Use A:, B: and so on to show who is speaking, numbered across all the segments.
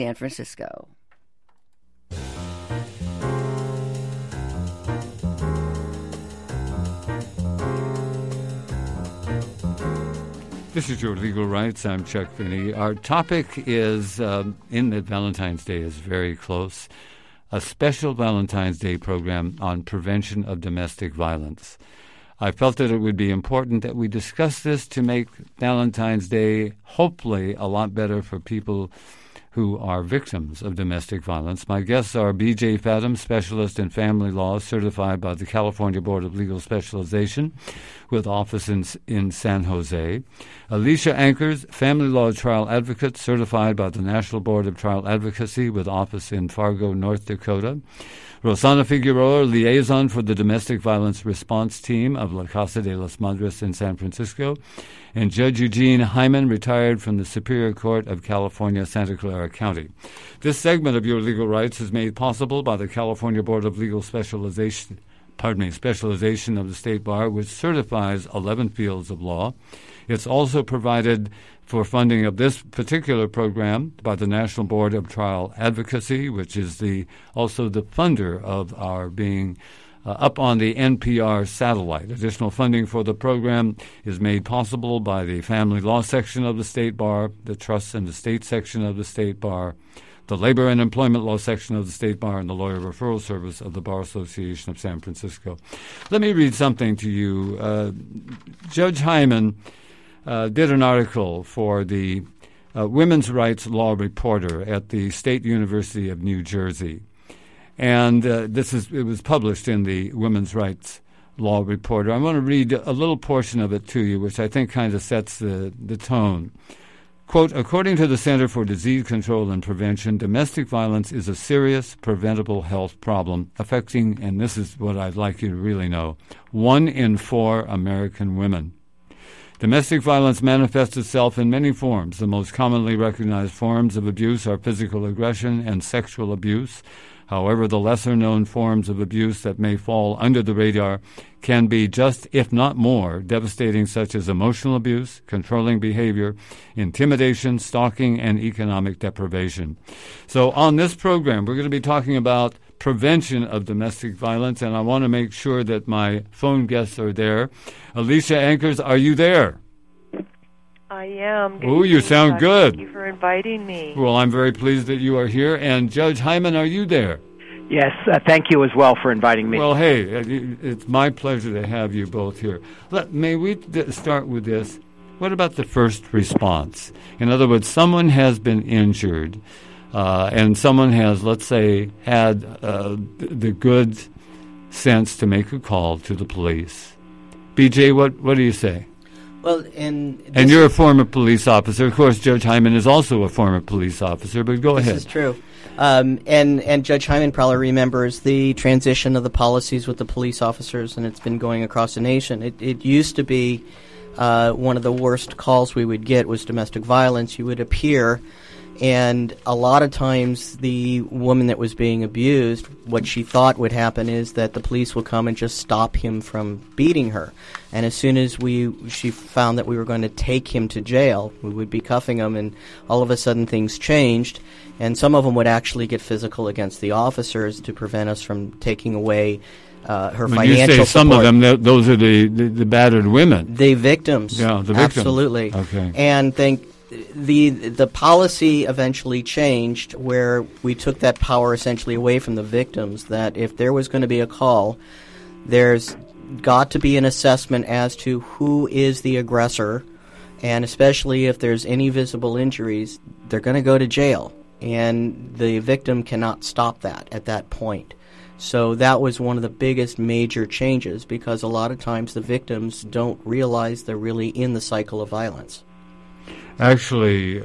A: San Francisco.
B: This is Your Legal Rights. I'm Chuck Finney. Our topic is, in that Valentine's Day is very close, a special Valentine's Day program on prevention of domestic violence. I felt that it would be important that we discuss this to make Valentine's Day hopefully a lot better for people who are victims of domestic violence. My guests are B.J. Fadum, specialist in family law, certified by the California Board of Legal Specialization with office in San Jose. Alicia Ankers, family law trial advocate, certified by the National Board of Trial Advocacy with office in Fargo, North Dakota. Rosana Figueroa, liaison for the Domestic Violence Response Team of La Casa de las Madres in San Francisco. And Judge Eugene Hyman, retired from the Superior Court of California, Santa Clara County. This segment of Your Legal Rights is made possible by the California Board of Legal Specialization of the State Bar, which certifies 11 fields of law. It's also provided for funding of this particular program by the National Board of Trial Advocacy, which is also the funder of our being up on the NPR satellite. Additional funding for the program is made possible by the Family Law section of the State Bar, the Trusts and Estate section of the State Bar, the Labor and Employment Law section of the State Bar, and the Lawyer Referral Service of the Bar Association of San Francisco. Let me read something to you. Judge Hyman did an article for the Women's Rights Law Reporter at the State University of New Jersey. And it was published in the Women's Rights Law Reporter. I want to read a little portion of it to you, which I think kind of sets the tone. Quote, according to the Center for Disease Control and Prevention, domestic violence is a serious preventable health problem affecting, and this is what I'd like you to really know, 1 in 4 American women. Domestic violence manifests itself in many forms. The most commonly recognized forms of abuse are physical aggression and sexual abuse. However, the lesser-known forms of abuse that may fall under the radar can be just, if not more, devastating, such as emotional abuse, controlling behavior, intimidation, stalking, and economic deprivation. So on this program, we're going to be talking about prevention of domestic violence, and I want to make sure that my phone guests are there. Alicia Ankers, are you there?
C: I am.
B: Oh, you sound good.
C: Thank you for inviting me.
B: Well, I'm very pleased that you are here. And Judge Hyman, are you there?
D: Yes, thank you as well for inviting me.
B: Well, hey, it's my pleasure to have you both here. May we start with this? What about the first response? In other words, someone has been injured, and someone has, let's say, had the good sense to make a call to the police. BJ, what do you say?
E: Well, and
B: you're a former police officer. Of course, Judge Hyman is also a former police officer, but go ahead.
E: This is true. And Judge Hyman probably remembers the transition of the policies with the police officers, and it's been going across the nation. It used to be one of the worst calls we would get was domestic violence. You would appear, and a lot of times the woman that was being abused, what she thought would happen is that the police would come and just stop him from beating her. And as soon as she found that we were going to take him to jail, we would be cuffing him, and all of a sudden things changed. And some of them would actually get physical against the officers to prevent us from taking away her
B: when
E: financial support.
B: You say some of them, those are the battered women.
E: The victims.
B: Yeah, the victims.
E: Absolutely.
B: Okay.
E: And the policy eventually changed where we took that power essentially away from the victims, that if there was going to be a call, there's got to be an assessment as to who is the aggressor, and especially if there's any visible injuries, they're going to go to jail, and the victim cannot stop that at that point. So that was one of the biggest major changes, because a lot of times the victims don't realize they're really in the cycle of violence.
B: Actually,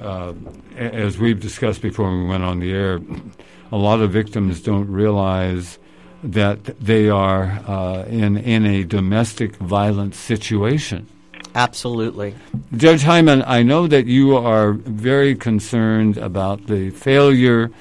B: as we've discussed before when we went on the air, a lot of victims don't realize that they are in a domestic violence situation.
E: Absolutely.
B: Judge Hyman, I know that you are very concerned about the failure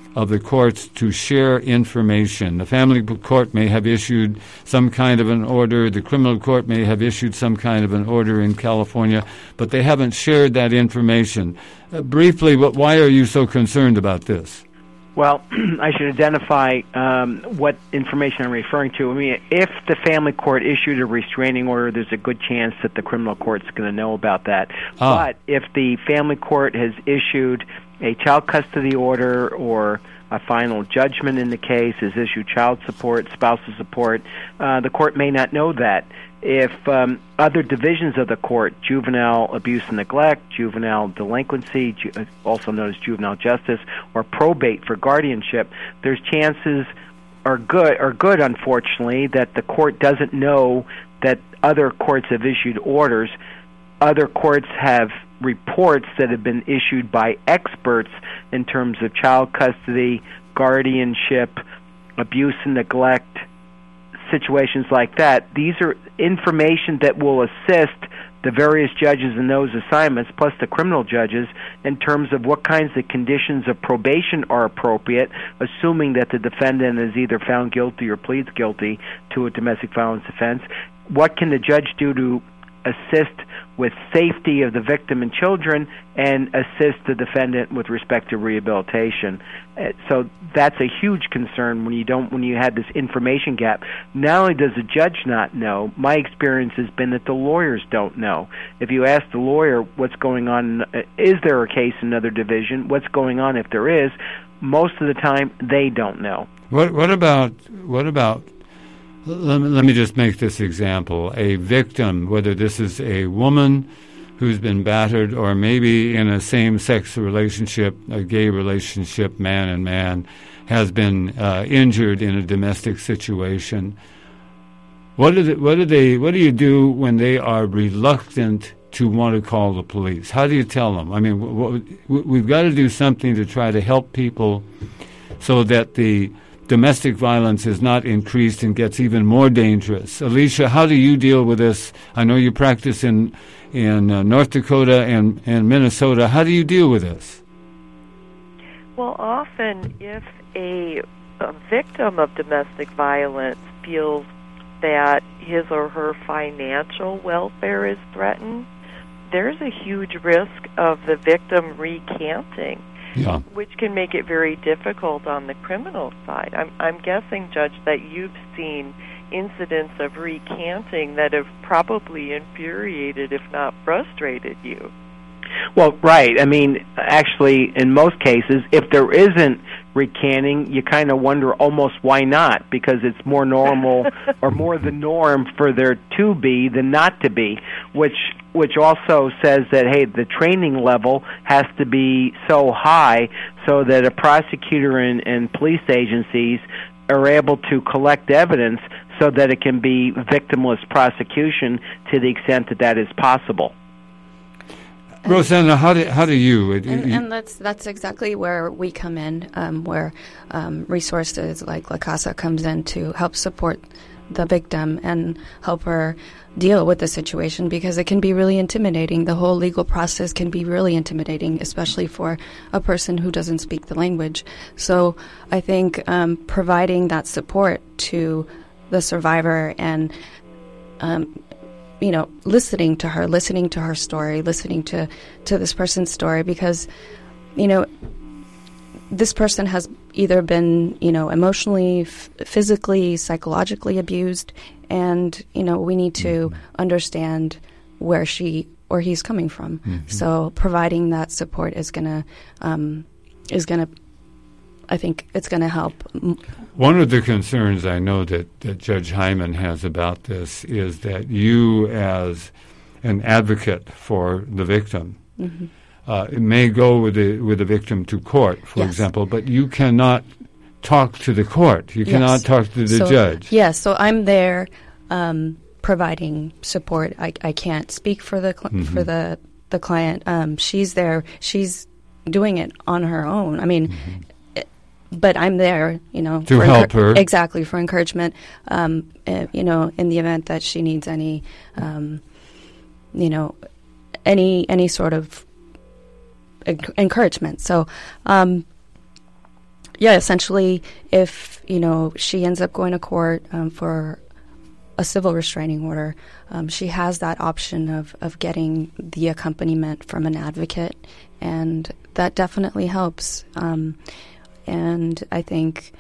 B: of the courts to share information. The family court may have issued some kind of an order. The criminal court may have issued some kind of an order in California, but they haven't shared that information. Briefly, why are you so concerned about this?
D: Well, I should identify what information I'm referring to. I mean, if the family court issued a restraining order, there's a good chance that the criminal court's going to know about that. But if the family court has issued a child custody order or a final judgment in the case, has issued child support, spousal support, the court may not know that. If other divisions of the court, juvenile abuse and neglect, juvenile delinquency, also known as juvenile justice, or probate for guardianship, there's chances are good, unfortunately, that the court doesn't know that other courts have issued orders. Other courts have reports that have been issued by experts in terms of child custody, guardianship, abuse and neglect, situations like that. These are information that will assist the various judges in those assignments, plus the criminal judges, in terms of what kinds of conditions of probation are appropriate, assuming that the defendant is either found guilty or pleads guilty to a domestic violence offense. What can the judge do to assist with safety of the victim and children and assist the defendant with respect to rehabilitation? So that's a huge concern when you have this information gap. Not only does the judge not know, my experience has been that the lawyers don't know. If you ask the lawyer what's going on, is there a case in another division, what's going on if there is, most of the time they don't know.
B: What about let me just make this example. A victim, whether this is a woman who's been battered or maybe in a same-sex relationship, a gay relationship, man and man, has been injured in a domestic situation. What do you do when they are reluctant to want to call the police? How do you tell them? I mean, we've got to do something to try to help people so that the domestic violence is not increased and gets even more dangerous. Alicia, how do you deal with this? I know you practice in North Dakota and Minnesota. How do you deal with this?
C: Well, often if a victim of domestic violence feels that his or her financial welfare is threatened, there's a huge risk of the victim recanting.
B: Yeah.
C: Which can make it very difficult on the criminal side. I'm guessing, Judge, that you've seen incidents of recanting that have probably infuriated, if not frustrated you.
D: Well, right. I mean, actually, in most cases, if there isn't recanting, you kind of wonder almost why not, because it's more normal or more the norm for there to be than not to be, which also says that, hey, the training level has to be so high so that a prosecutor and police agencies are able to collect evidence so that it can be victimless prosecution to the extent that that is possible.
B: Rosanna, how do you?
A: And that's exactly where we come in, where resources like La Casa comes in to help support the victim and help her deal with the situation, because it can be really intimidating. The whole legal process can be really intimidating, especially for a person who doesn't speak the language. So I think providing that support to the survivor and listening to her story, listening to this person's story, because, this person has either been, emotionally, physically, psychologically abused, and, we need to understand where she or he's coming from. Mm-hmm. So providing that support is gonna, I think it's going to help.
B: One of the concerns I know that Judge Hyman has about this is that you, as an advocate for the victim, mm-hmm. It may go with the victim to court, for example, but you cannot talk to the court. You cannot talk to the judge.
A: Yes, so I'm there providing support. I can't speak for the for the client. She's there. She's doing it on her own. I mean. Mm-hmm. But I'm there,
B: to help her.
A: Exactly, for encouragement, in the event that she needs any, any sort of encouragement. So, essentially, if she ends up going to court for a civil restraining order, she has that option of getting the accompaniment from an advocate, and that definitely helps. And I think,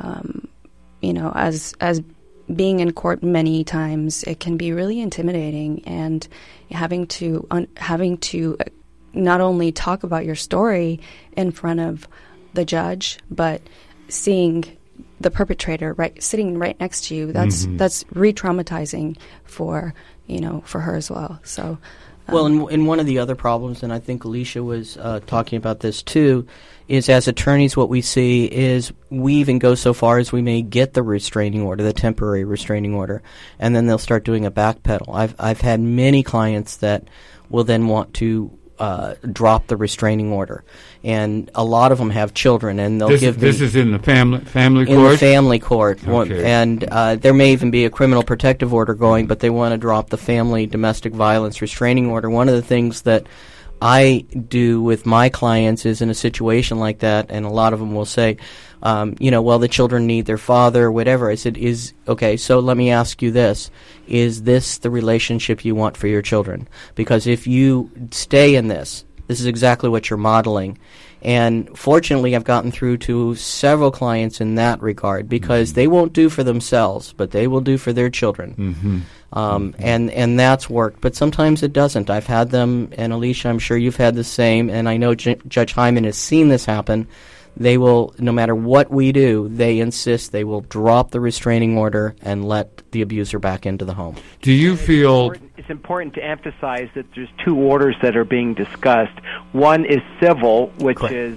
A: as being in court many times, it can be really intimidating, and having to not only talk about your story in front of the judge, but seeing the perpetrator sitting right next to you, that's re-traumatizing for her as well. So,
E: well, and one of the other problems, and I think Alicia was talking about this too, is as attorneys what we see is we even go so far as we may get the restraining order, the temporary restraining order, and then they'll start doing a backpedal. I've had many clients that will then want to drop the restraining order, and a lot of them have children, and they'll give me... This
B: is in the family court?
E: In the family court.
B: Okay.
E: And there may even be a criminal protective order going, but they want to drop the family domestic violence restraining order. One of the things that I do with my clients is in a situation like that, and a lot of them will say, well, the children need their father, or whatever. I said, okay, so let me ask you this. Is this the relationship you want for your children? Because if you stay in this is exactly what you're modeling. And fortunately, I've gotten through to several clients in that regard, because they won't do for themselves, but they will do for their children. And that's worked. But sometimes it doesn't. I've had them, and Alicia, I'm sure you've had the same, and I know Judge Hyman has seen this happen. They will, no matter what we do, they insist they will drop the restraining order and let the abuser back into the home.
B: Do you feel...
D: It's important to emphasize that there's two orders that are being discussed. One is civil, which
E: Correct.
D: is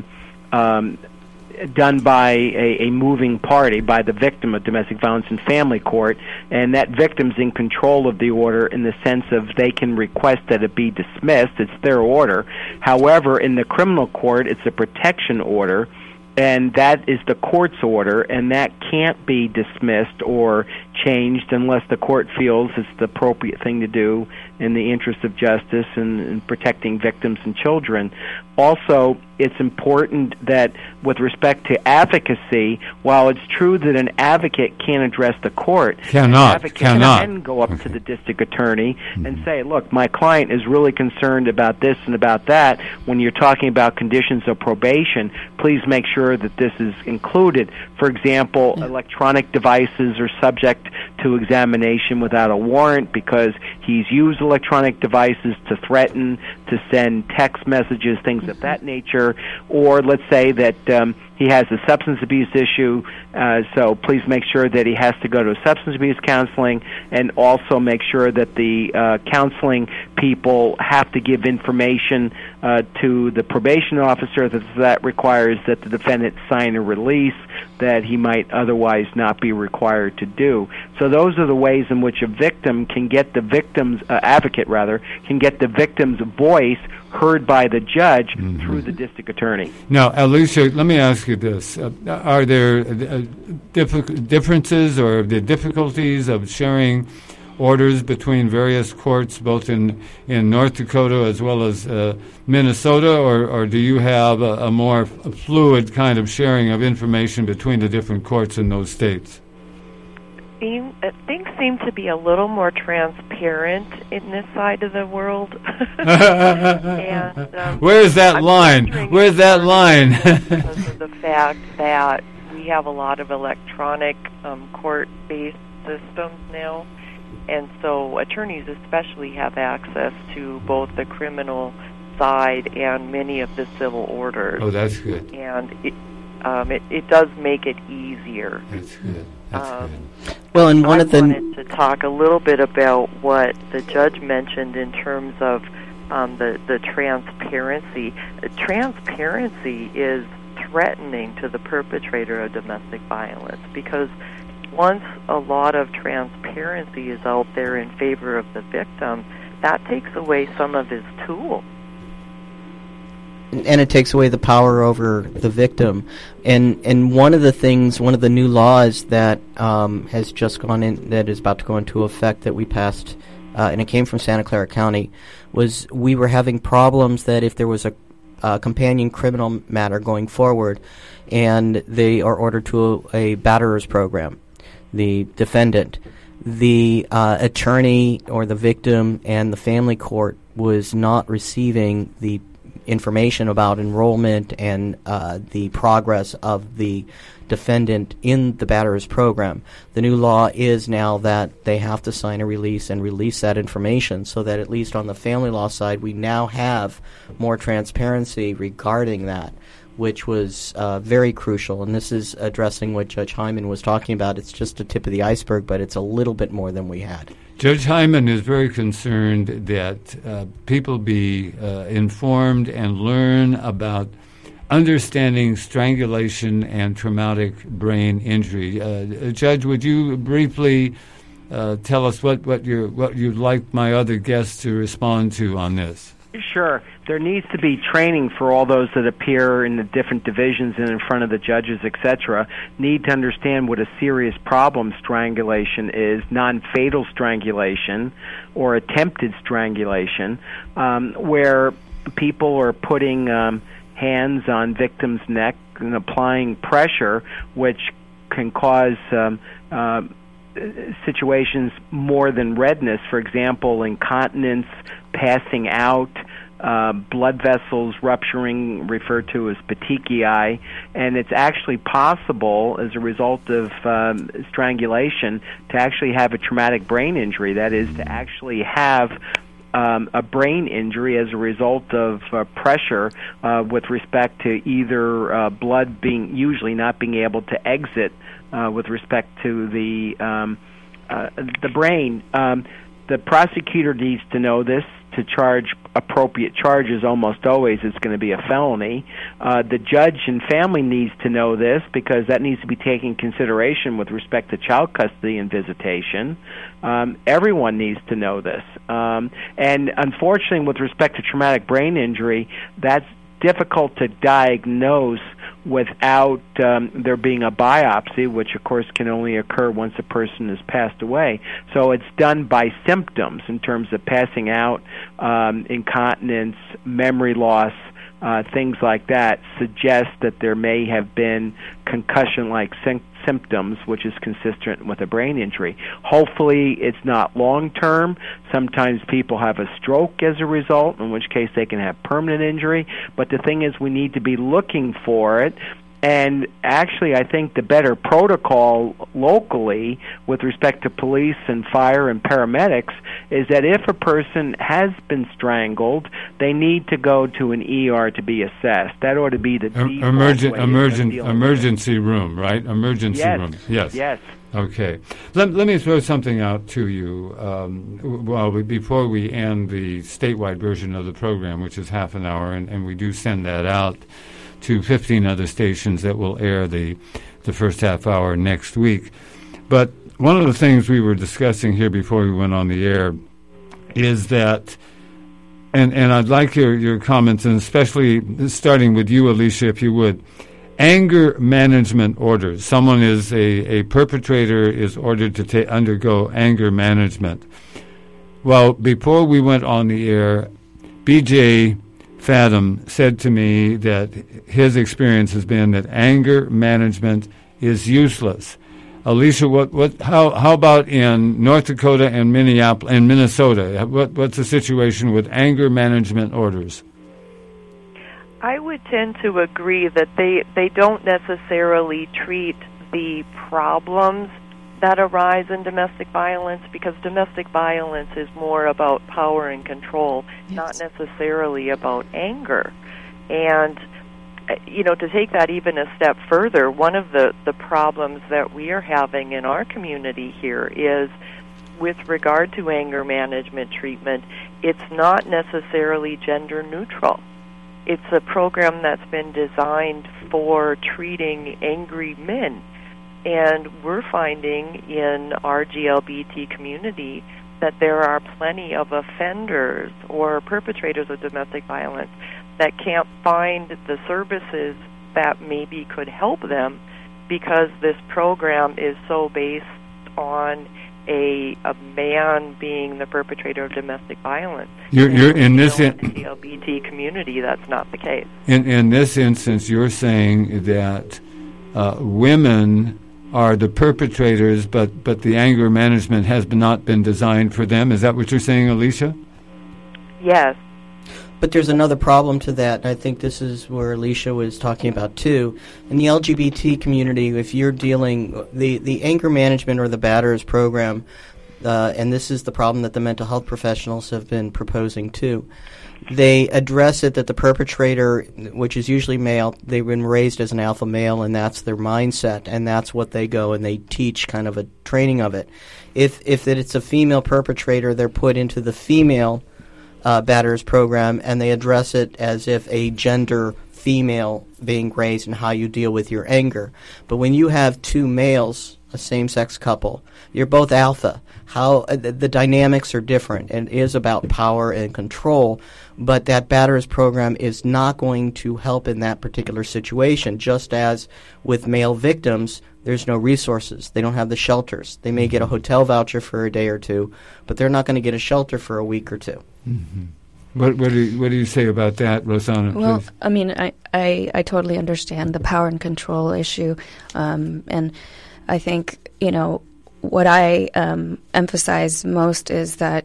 D: done by a moving party, by the victim of domestic violence in family court, and that victim's in control of the order in the sense of they can request that it be dismissed. It's their order. However, in the criminal court, it's a protection order, and that is the court's order, and that can't be dismissed or changed unless the court feels it's the appropriate thing to do in the interest of justice and protecting victims and children. Also, it's important that with respect to advocacy, while it's true that an advocate can't address the court, an advocate can go up to the district attorney and say, look, my client is really concerned about this and about that. When you're talking about conditions of probation, please make sure that this is included. For example, electronic devices are subject to examination without a warrant because he's used electronic devices to threaten, to send text messages, things of that nature. Or let's say that he has a substance abuse issue, so please make sure that he has to go to substance abuse counseling, and also make sure that the counseling people have to give information to the probation officer that requires that the defendant sign a release that he might otherwise not be required to do. So those are the ways in which a victim can get the victim's advocate can get the victim's voice heard by the judge through the district attorney.
B: Now, Alicia, let me ask you this. Are there differences or the difficulties of sharing orders between various courts, both in North Dakota as well as Minnesota, or do you have a more fluid kind of sharing of information between the different courts in those states?
C: Things seem to be a little more transparent in this side of the world. And,
B: where's that line? Where's that line?
C: Because of the fact that we have a lot of electronic court-based systems now, and so attorneys especially have access to both the criminal side and many of the civil orders.
B: Oh, that's good.
C: And it does make it easier.
B: That's good. That's good.
E: Well, and I
C: wanted to talk a little bit about what the judge mentioned in terms of the transparency. Transparency is threatening to the perpetrator of domestic violence, because once a lot of transparency is out there in favor of the victim, that takes away some of his tools.
E: And it takes away the power over the victim. And one of the new laws that has just gone in, that is about to go into effect, that we passed, and it came from Santa Clara County, was we were having problems that if there was companion criminal matter going forward, and they are ordered to a batterers program. The defendant, the attorney or the victim, and the family court was not receiving the information about enrollment and the progress of the defendant in the batterers program. The new law is now that they have to sign a release and release that information, so that at least on the family law side we now have more transparency regarding that, which was very crucial. And this is addressing what Judge Hyman was talking about. It's just the tip of the iceberg, but it's a little bit more than we had.
B: Judge Hyman is very concerned that people be informed and learn about understanding strangulation and traumatic brain injury. Judge, would you briefly tell us what you'd like my other guests to respond to on this?
D: Sure. There needs to be training for all those that appear in the different divisions and in front of the judges, etc. Need to understand what a serious problem strangulation is, non-fatal strangulation or attempted strangulation, where people are putting hands on victims' neck and applying pressure, which can cause situations more than redness. For example, incontinence, passing out, blood vessels rupturing, referred to as petechiae, and it's actually possible as a result of strangulation to actually have a traumatic brain injury. That is, to actually have a brain injury as a result of pressure with respect to either blood usually not being able to exit with respect to the brain. The prosecutor needs to know this to charge appropriate charges. Almost always it's going to be a felony. The judge and family needs to know this because that needs to be taken in consideration with respect to child custody and visitation. Everyone needs to know this. And unfortunately, with respect to traumatic brain injury, that's difficult to diagnose without there being a biopsy, which of course can only occur once a person has passed away. So it's done by symptoms in terms of passing out, incontinence, memory loss, things like that suggest that there may have been concussion-like symptoms, which is consistent with a brain injury. Hopefully it's not long-term. Sometimes people have a stroke as a result, in which case they can have permanent injury. But the thing is, we need to be looking for it. And actually, I think the better protocol locally with respect to police and fire and paramedics is that if a person has been strangled, they need to go to an ER to be assessed. That ought to be the
B: emergency room, right? Emergency room. Yes. Okay. Let me throw something out to you before we end the statewide version of the program, which is half an hour, and we do send that out to 15 other stations that will air the first half hour next week. But one of the things we were discussing here before we went on the air is that, and I'd like your comments, and especially starting with you, Alicia, if you would, anger management orders. Someone is a perpetrator is ordered to undergo anger management. Well, before we went on the air, B.J. Fathom said to me that his experience has been that anger management is useless. Alicia, how about in North Dakota and Minnesota? What's the situation with anger management orders?
C: I would tend to agree that they don't necessarily treat the problems that arise in domestic violence, because domestic violence is more about power and control, not necessarily about anger. And, to take that even a step further, one of the problems that we are having in our community here is with regard to anger management treatment, it's not necessarily gender neutral. It's a program that's been designed for treating angry men. And we're finding in our GLBT community that there are plenty of offenders or perpetrators of domestic violence that can't find the services that maybe could help them because this program is so based on a man being the perpetrator of domestic violence.
B: You're in this
C: in the LGBT community, that's not the case.
B: In this instance, you're saying that women are the perpetrators, but the anger management has not been designed for them. Is that what you're saying, Alicia?
C: Yes.
E: But there's another problem to that, and I think this is where Alicia was talking about too. In the LGBT community, if you're dealing the anger management or the batterers program, and this is the problem that the mental health professionals have been proposing too, they address it that the perpetrator, which is usually male, they've been raised as an alpha male, and that's their mindset, and that's what they go and they teach kind of a training of it. If it's a female perpetrator, they're put into the female batterers program, and they address it as if a gender female being raised and how you deal with your anger. But when you have two males, a same-sex couple, you're both alpha. How the dynamics are different, and it is about power and control. But that batterers program is not going to help in that particular situation. Just as with male victims, there's no resources. They don't have the shelters. They may get a hotel voucher for a day or two, but they're not going to get a shelter for a week or two.
B: Mm-hmm. What do you say about that, Rosanna?
A: Well,
B: please?
A: I mean, I totally understand the power and control issue, and I think, what I emphasize most is that,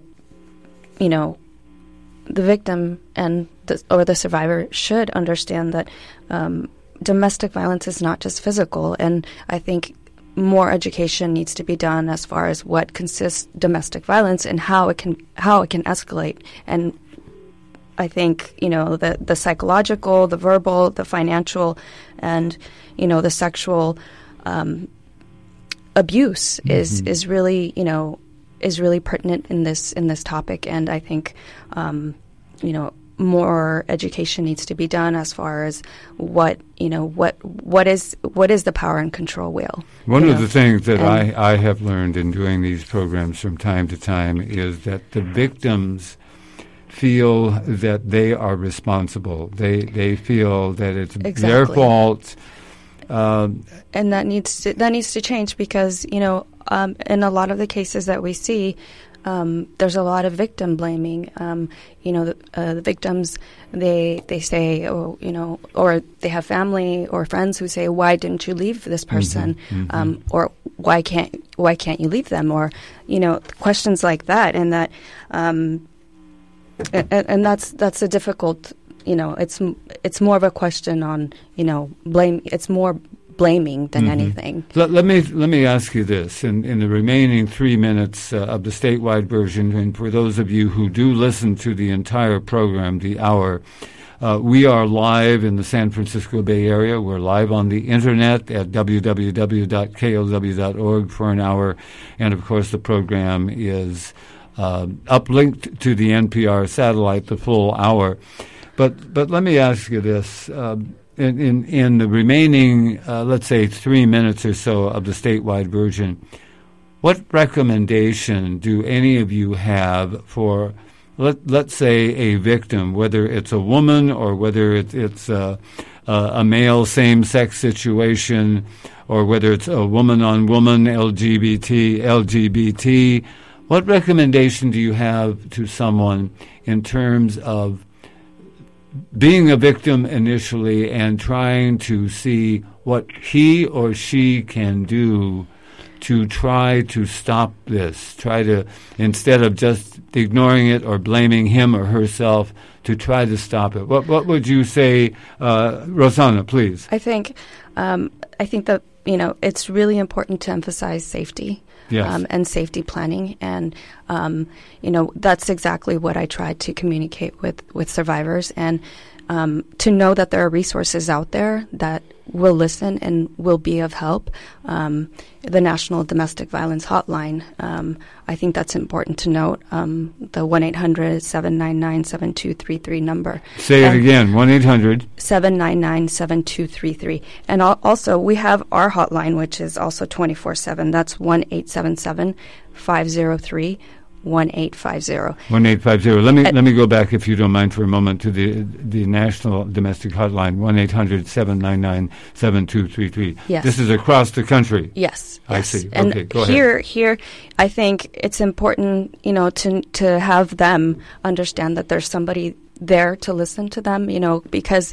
A: the victim and the survivor should understand that domestic violence is not just physical, and I think more education needs to be done as far as what consists domestic violence and how it can escalate. And I think the psychological, the verbal, the financial, and the sexual abuse is really pertinent in this topic. And I think more education needs to be done as far as what is the power and control wheel.
B: One of the things that I have learned in doing these programs from time to time is that the victims feel that they are responsible. They feel that it's their fault.
A: And that needs to change because in a lot of the cases that we see, there's a lot of victim blaming. The victims, they say, or they have family or friends who say, "Why didn't you leave this person?" Or why can't you leave them? Or questions like that, and that, and that's a difficult. It's more of a question on blame. It's more blaming than anything.
B: Let me ask you this: in the remaining 3 minutes of the statewide version, and for those of you who do listen to the entire program, the hour, we are live in the San Francisco Bay Area. We're live on the internet at www.klw.org for an hour, and of course the program is uplinked to the NPR satellite the full hour. But let me ask you this. In the remaining, let's say, 3 minutes or so of the statewide version, what recommendation do any of you have for, let's say, a victim, whether it's a woman or whether it's a male same-sex situation, or whether it's a woman-on-woman LGBT? What recommendation do you have to someone in terms of being a victim initially and trying to see what he or she can do to try to stop this, try to, instead of just ignoring it or blaming him or herself, to try to stop it? What would you say, Rosanna, please?
A: I think that, it's really important to emphasize safety. Yes. And safety planning. And, that's exactly what I try to communicate with survivors, and to know that there are resources out there that will listen and will be of help. The National Domestic Violence Hotline, I think that's important to note, the 1-800-799-7233 number.
B: Say it again,
A: 1-800-799-7233. And also, we have our hotline, which is also 24/7. That's 1-877-503-1233. 1850.
B: 1850. Let me go back, if you don't mind, for a moment to the National Domestic Hotline, 1-800-799-7233.
A: Yes.
B: This is across the country.
A: Yes.
B: I see.
A: And
B: okay, go ahead.
A: Here, I think it's important, to have them understand that there's somebody there to listen to them, because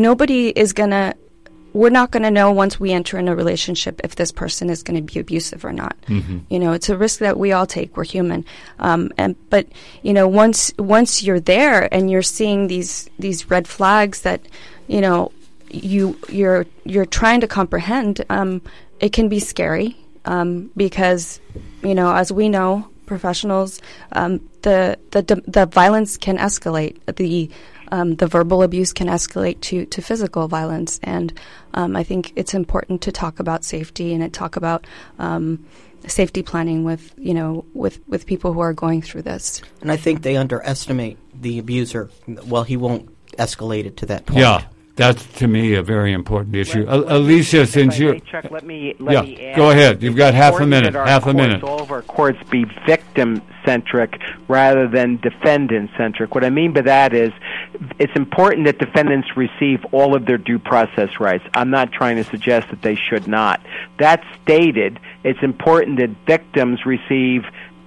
A: we're not going to know once we enter in a relationship if this person is going to be abusive or not.
B: Mm-hmm.
A: It's a risk that we all take. We're human. But once you're there and you're seeing these red flags that, you're trying to comprehend, it can be scary, because, as we know, professionals, the violence can escalate. The verbal abuse can escalate to physical violence, and I think it's important to talk about safety and talk about safety planning with people who are going through this.
E: And I think they underestimate the abuser. Well, he won't escalate it to that point.
B: Yeah. That's, to me, a very important issue. Alicia, since you're...
D: Chuck, let me add.
B: Go ahead. You've got half a minute.
D: All of our courts be victim-centric rather than defendant-centric. What I mean by that is it's important that defendants receive all of their due process rights. I'm not trying to suggest that they should not. That stated, it's important that victims receive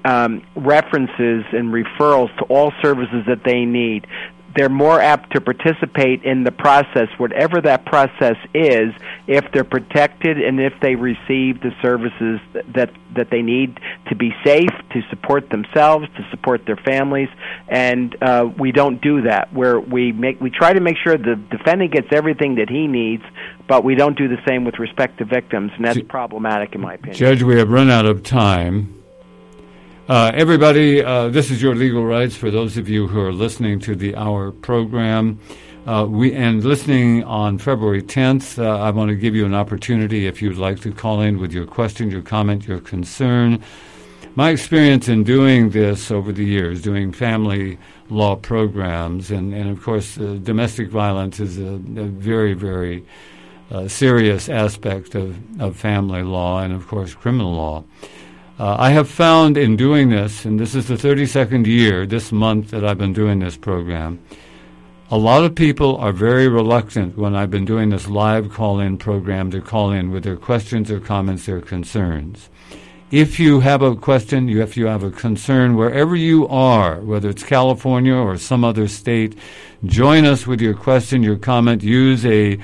D: references and referrals to all services that they need. They're more apt to participate in the process, whatever that process is, if they're protected and if they receive the services that they need to be safe, to support themselves, to support their families. And we don't do that. We try to make sure the defendant gets everything that he needs, but we don't do the same with respect to victims, and that's problematic in my opinion.
B: Judge, we have run out of time. Everybody, this is Your Legal Rights. For those of you who are listening to the hour program, and listening on February 10th, I want to give you an opportunity if you'd like to call in with your question, your comment, your concern. My experience in doing this over the years, doing family law programs, and of course, domestic violence is a very, very serious aspect of family law and, of course, criminal law. I have found in doing this, and this is the 32nd year this month that I've been doing this program, a lot of people are very reluctant when I've been doing this live call-in program to call in with their questions, their comments, their concerns. If you have a question, if you have a concern, wherever you are, whether it's California or some other state, join us with your question, your comment. Use a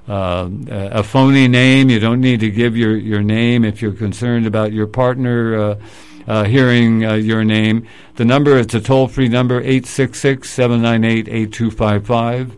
B: phony name. You don't need to give your name if you're concerned about your partner hearing your name. The number, it's a toll-free number, 866-798-8255,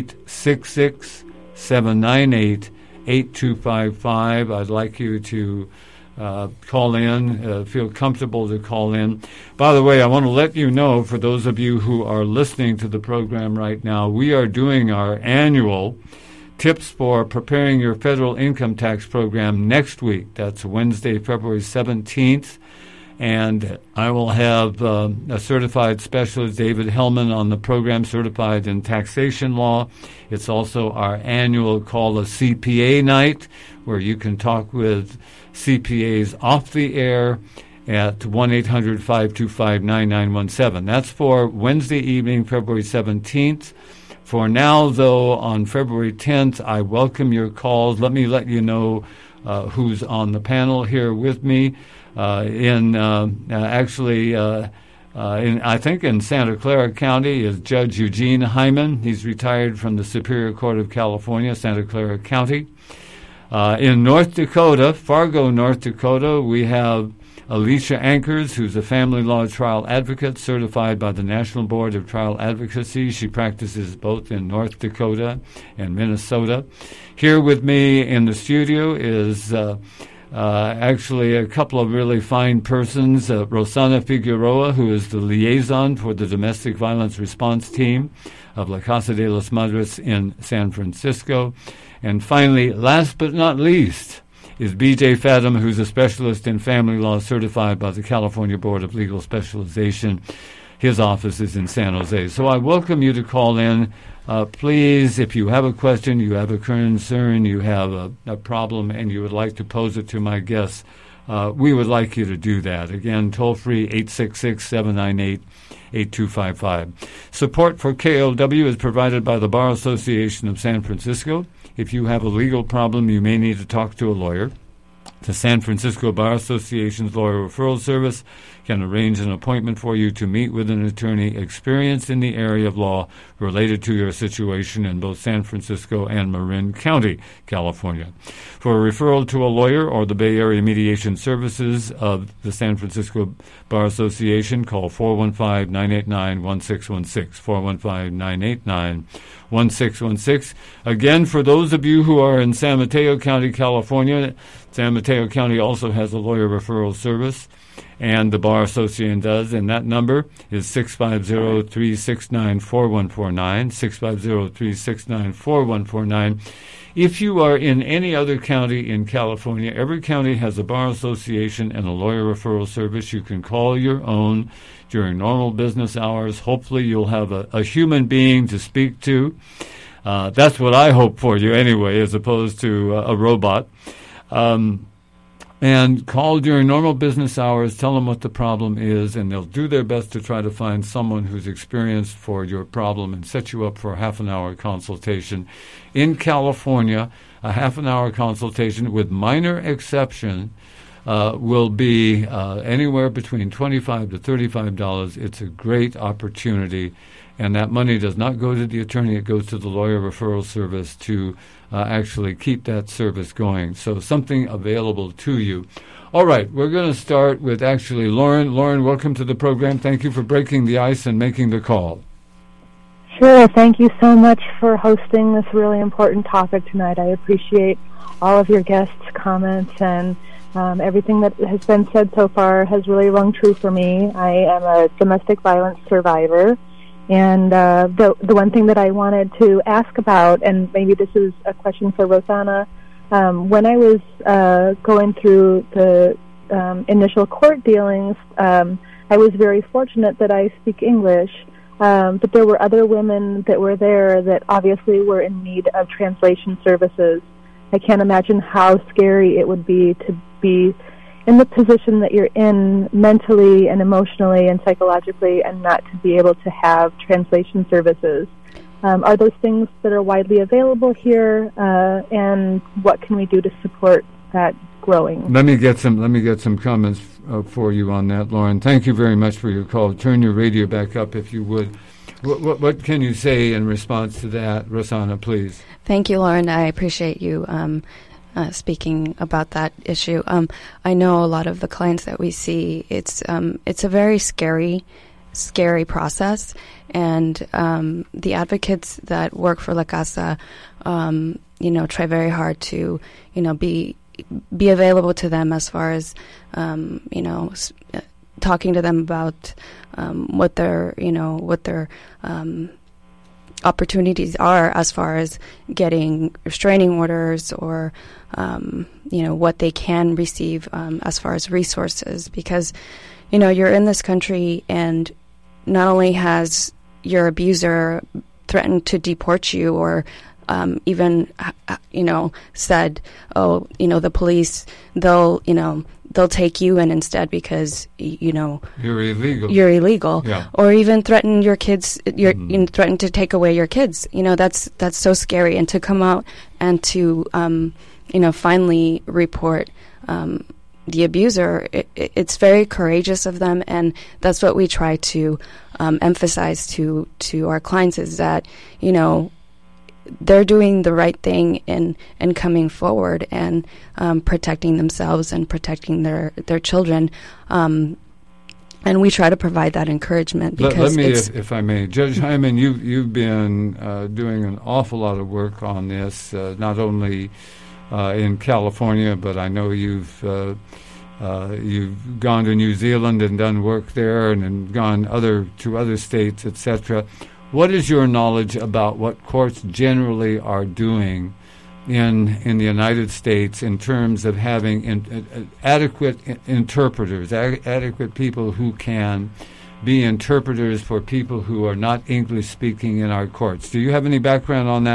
B: 866-798-8255. I'd like you to call in, feel comfortable to call in. By the way, I want to let you know, for those of you who are listening to the program right now, we are doing our annual Tips for Preparing Your Federal Income Tax Program next week. That's Wednesday, February 17th. And I will have a certified specialist, David Hellman, on the program, certified in taxation law. It's also our annual Call a CPA night, where you can talk with CPAs off the air at 1-800-525-9917. That's for Wednesday evening, February 17th. For now, though, on February 10th, I welcome your calls. Let me let you know who's on the panel here with me. I think in Santa Clara County is Judge Eugene Hyman. He's retired from the Superior Court of California, Santa Clara County. In North Dakota, Fargo, North Dakota, we have Alicia Ankers, who's a family law trial advocate certified by the National Board of Trial Advocacy. She practices both in North Dakota and Minnesota. Here with me in the studio is actually a couple of really fine persons, Rosana Figueroa, who is the liaison for the Domestic Violence Response Team of La Casa de las Madres in San Francisco. And finally, last but not least, is B.J. Fathom, who's a specialist in family law certified by the California Board of Legal Specialization. His office is in San Jose. So I welcome you to call in. Please, if you have a question, you have a concern, you have a problem, and you would like to pose it to my guests, we would like you to do that. Again, toll-free 866-798-8255. Support for KLW is provided by the Bar Association of San Francisco. If you have a legal problem, you may need to talk to a lawyer. The San Francisco Bar Association's Lawyer Referral Service can arrange an appointment for you to meet with an attorney experienced in the area of law related to your situation in both San Francisco and Marin County, California. For a referral to a lawyer or the Bay Area Mediation Services of the San Francisco Bar Association, call 415-989-1616, 415-989-1616. Again, for those of you who are in San Mateo County, California, San Mateo County also has a lawyer referral service, and the Bar Association does, and that number is 650-369-4149, 650-369-4149. If you are in any other county in California, every county has a Bar Association and a lawyer referral service. You can call your own during normal business hours. Hopefully you'll have a human being to speak to. That's what I hope for you anyway, as opposed to a robot. And call during normal business hours, tell them what the problem is, and they'll do their best to try to find someone who's experienced for your problem and set you up for a half-an-hour consultation. In California, a half-an-hour consultation, with minor exception, will be anywhere between $25 to $35. It's a great opportunity, and that money does not go to the attorney. It goes to the lawyer referral service to actually keep that service going. So something available to you. All right, we're going to start with actually Lauren. Lauren, welcome to the program. Thank you for breaking the ice and making the call.
F: Sure. Thank you so much for hosting this really important topic tonight. I appreciate all of your guests' comments, and everything that has been said so far has really rung true for me. I am a domestic violence survivor. And the one thing that I wanted to ask about, and maybe this is a question for Rosanna, when I was going through the initial court dealings, I was very fortunate that I speak English, but there were other women that were there that obviously were in need of translation services. I can't imagine how scary it would be to be in the position that you're in mentally and emotionally and psychologically, and not to be able to have translation services. Are those things that are widely available here, and what can we do to support that growing?
B: Let me get some comments for you on that, Lauren. Thank you very much for your call. Turn your radio back up if you would. What can you say in response to that, Rosanna, please?
A: Thank you, Lauren. I appreciate you speaking about that issue. I know a lot of the clients that we see, it's a very scary process, and the advocates that work for La Casa, try very hard to, be available to them as far as, talking to them about what their opportunities are as far as getting restraining orders or what they can receive as far as resources, because you're in this country, and not only has your abuser threatened to deport you or even said, the police, they'll take you in instead because you're illegal, yeah. Or even threaten your kids, threaten to take away your kids. That's so scary. And to come out and to finally report the abuser, it's very courageous of them, and that's what we try to emphasize to our clients, is that they're doing the right thing in coming forward and protecting themselves and protecting their children. And we try to provide that encouragement. Because
B: let me, if I may, Judge Hyman, you've been doing an awful lot of work on this, not only in California, but I know you've gone to New Zealand and done work there, and gone to other states, etc. What is your knowledge about what courts generally are doing in the United States in terms of having adequate interpreters, adequate people who can be interpreters for people who are not English speaking in our courts? Do you have any background on that?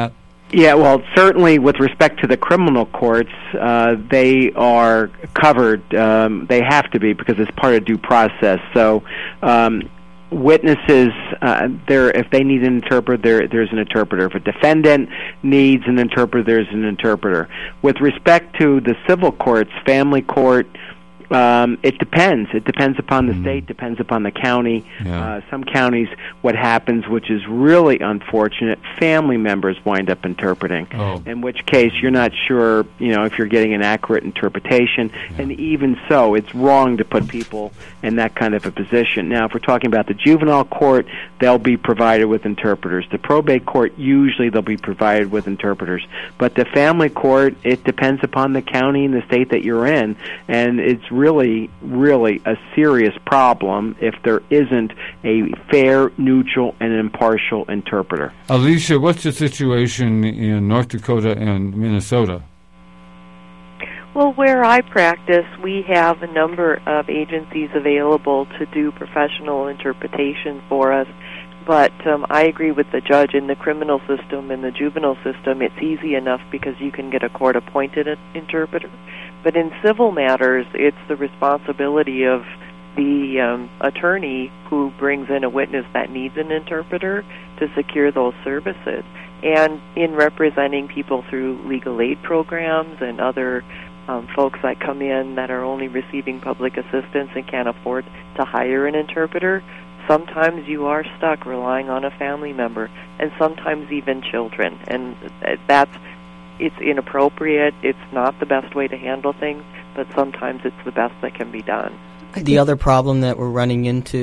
D: Yeah, well, certainly with respect to the criminal courts, they are covered. They have to be because it's part of due process. So witnesses, if they need an interpreter, there's an interpreter. If a defendant needs an interpreter, there's an interpreter. With respect to the civil courts, family court, it depends. It depends upon the state, depends upon the county.
B: Yeah.
D: Some counties, what happens, which is really unfortunate, family members wind up interpreting, in which case you're not sure, if you're getting an accurate interpretation. Yeah. And even so, it's wrong to put people in that kind of a position. Now, if we're talking about the juvenile court, they'll be provided with interpreters. The probate court, usually they'll be provided with interpreters. But the family court, it depends upon the county and the state that you're in, and it's really, really a serious problem if there isn't a fair, neutral, and impartial interpreter.
B: Alicia, what's the situation in North Dakota and Minnesota?
C: Well, where I practice, we have a number of agencies available to do professional interpretation for us. But I agree with the judge. In the criminal system and the juvenile system, it's easy enough because you can get a court-appointed interpreter. But in civil matters, it's the responsibility of the attorney who brings in a witness that needs an interpreter to secure those services. And in representing people through legal aid programs and other folks that come in that are only receiving public assistance and can't afford to hire an interpreter, sometimes you are stuck relying on a family member, and sometimes even children. And it's inappropriate. It's not the best way to handle things, but sometimes it's the best that can be done.
E: The other problem that we're running into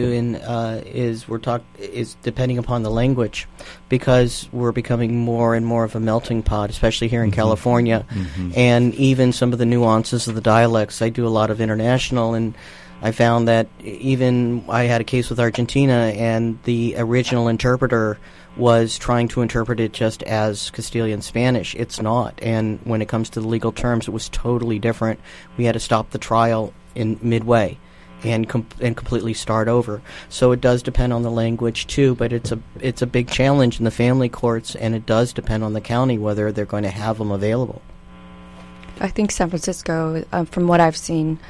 E: is depending upon the language, because we're becoming more and more of a melting pot, especially here in California, and even some of the nuances of the dialects. I do a lot of international, and I found that even I had a case with Argentina, and the original interpreter was trying to interpret it just as Castilian Spanish. It's not. And when it comes to the legal terms, it was totally different. We had to stop the trial in midway and completely start over. So it does depend on the language too, but it's a big challenge in the family courts, and it does depend on the county whether they're going to have them available.
A: I think San Francisco, from what I've seen,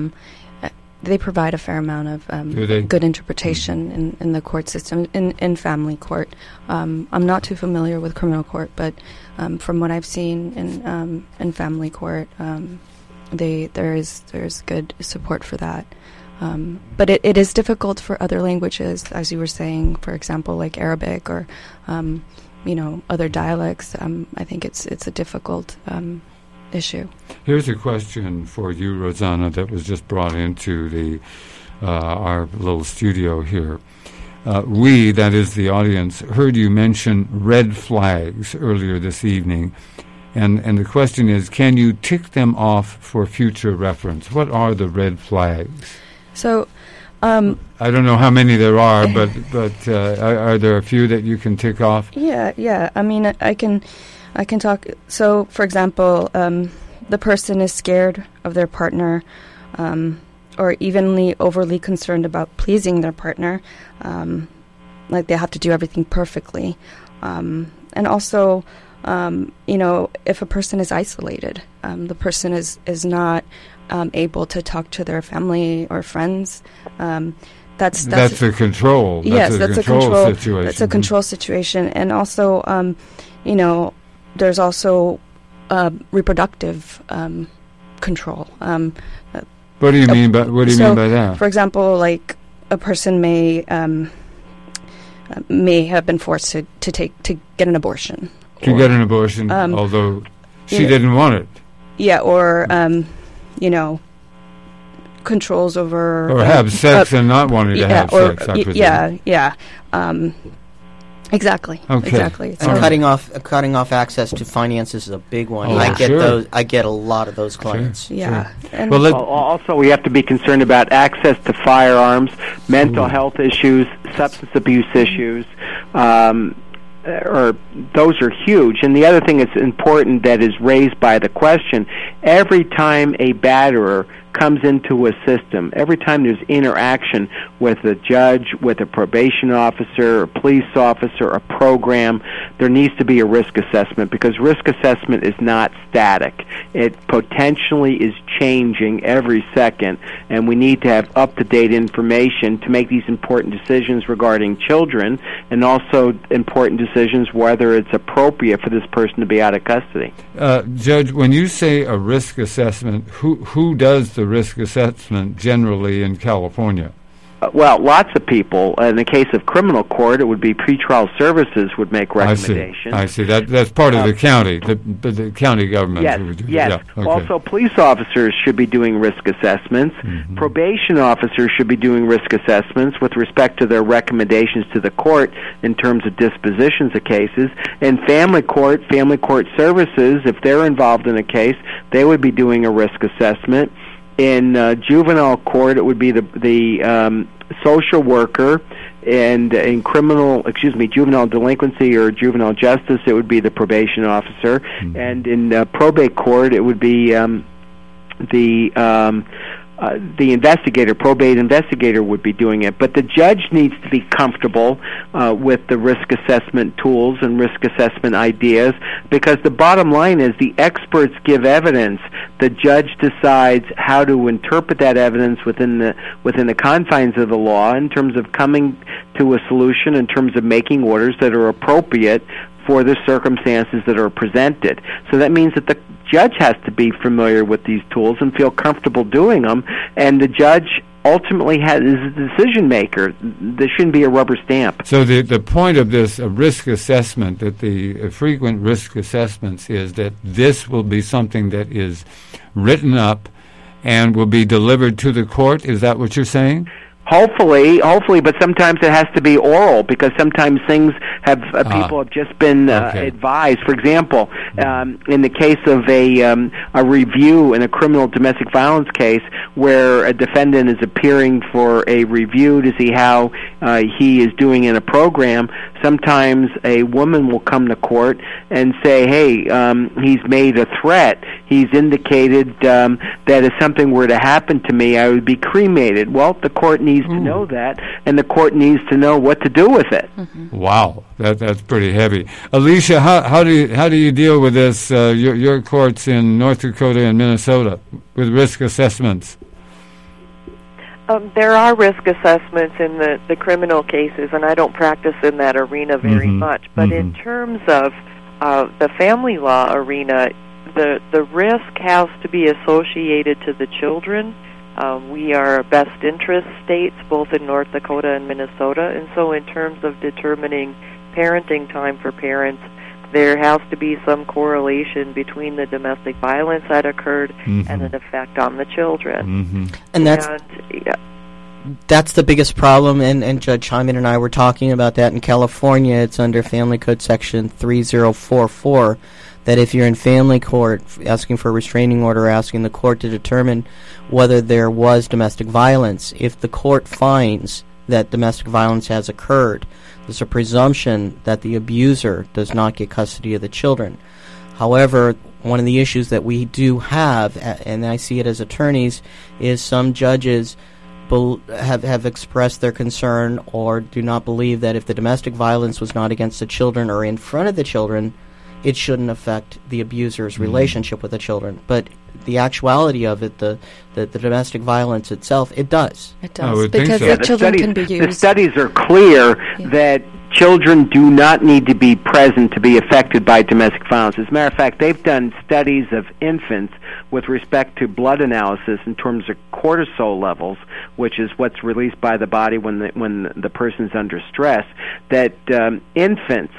A: they provide a fair amount of good interpretation in the court system, in family court. I'm not too familiar with criminal court, but from what I've seen in family court, there's good support for that. But it is difficult for other languages, as you were saying, for example, like Arabic or other dialects. I think it's a difficult issue.
B: Here's a question for you, Rosanna, that was just brought into our little studio here. We, that is the audience, heard you mention red flags earlier this evening, and the question is, can you tick them off for future reference? What are the red flags?
A: So,
B: I don't know how many there are, but are there a few that you can tick off?
A: Yeah. I mean, I can talk. So, for example, the person is scared of their partner, or evenly overly concerned about pleasing their partner, like they have to do everything perfectly, and also, if a person is isolated, the person is not able to talk to their family or friends. That's
B: a control.
A: Yes,
B: that's a control situation.
A: That's a control situation, and also, there's also reproductive control.
B: What do you mean by that?
A: For example, like a person may have been forced to get an abortion.
B: Get an abortion, although she didn't want it.
A: Yeah, or controls over...
B: Or have sex and not wanting to have sex, I presume.
A: Yeah. Exactly.
B: Okay.
A: Exactly.
E: And cutting off access to finances is a big one. I get a lot of those clients.
A: Sure. Yeah.
B: Sure.
A: And
D: also, we have to be concerned about access to firearms, mental health issues, substance abuse issues. Those are huge. And the other thing that's important that is raised by the question: every time a batterer comes into a system, every time there's interaction with a judge, with a probation officer, a police officer, a program, there needs to be a risk assessment, because risk assessment is not static. It potentially is changing every second, and we need to have up-to-date information to make these important decisions regarding children, and also important decisions whether it's appropriate for this person to be out of custody.
B: Judge, when you say a risk assessment, who does the risk assessment generally in California?
D: Well, lots of people. In the case of criminal court, it would be pretrial services would make recommendations.
B: I see. That's part of the county, the county government.
D: Yes.
B: Yeah, okay.
D: Also, police officers should be doing risk assessments. Mm-hmm. Probation officers should be doing risk assessments with respect to their recommendations to the court in terms of dispositions of cases. And family court services, if they're involved in a case, they would be doing a risk assessment. In juvenile court, it would be the social worker, and in juvenile delinquency or juvenile justice, it would be the probation officer, and in probate court, it would be the investigator, probate investigator would be doing it. But the judge needs to be comfortable with the risk assessment tools and risk assessment ideas, because the bottom line is the experts give evidence. The judge decides how to interpret that evidence within the confines of the law in terms of coming to a solution, in terms of making orders that are appropriate for the circumstances that are presented. So that means that the judge has to be familiar with these tools and feel comfortable doing them, and the judge ultimately is the decision maker. There shouldn't be a rubber stamp.
B: So the point of this risk assessment, that the frequent risk assessments, is that this will be something that is written up and will be delivered to the court. Is that what you're saying?
D: Hopefully, but sometimes it has to be oral, because sometimes things have people have just been advised. For example, in the case of a review in a criminal domestic violence case, where a defendant is appearing for a review to see how he is doing in a program, sometimes a woman will come to court and say, "Hey, he's made a threat. He's indicated that if something were to happen to me, I would be cremated." Well, the court needs to know that, and the court needs to know what to do with it.
B: Mm-hmm. Wow, that's pretty heavy. Alicia, how do you deal with this? Your courts in North Dakota and Minnesota with risk assessments.
C: There are risk assessments in the criminal cases, and I don't practice in that arena very much. But in terms of the family law arena, the risk has to be associated to the children. We are best interest states, both in North Dakota and Minnesota, and so in terms of determining parenting time for parents, there has to be some correlation between the domestic violence that occurred and an effect on the children.
E: And that's the biggest problem, and Judge Hyman and I were talking about that. In California, it's under Family Code Section 3044, that if you're in family court asking for a restraining order, asking the court to determine whether there was domestic violence, if the court finds that domestic violence has occurred, there's a presumption that the abuser does not get custody of the children. However, one of the issues that we do have, and I see it as attorneys, is some judges have expressed their concern or do not believe that if the domestic violence was not against the children or in front of the children, it shouldn't affect the abuser's relationship with the children. But the actuality of it, the domestic violence itself, it does.
A: It does, because the children can be used.
D: The studies are clear that children do not need to be present to be affected by domestic violence. As a matter of fact, they've done studies of infants with respect to blood analysis in terms of cortisol levels, which is what's released by the body when the person's under stress, that infants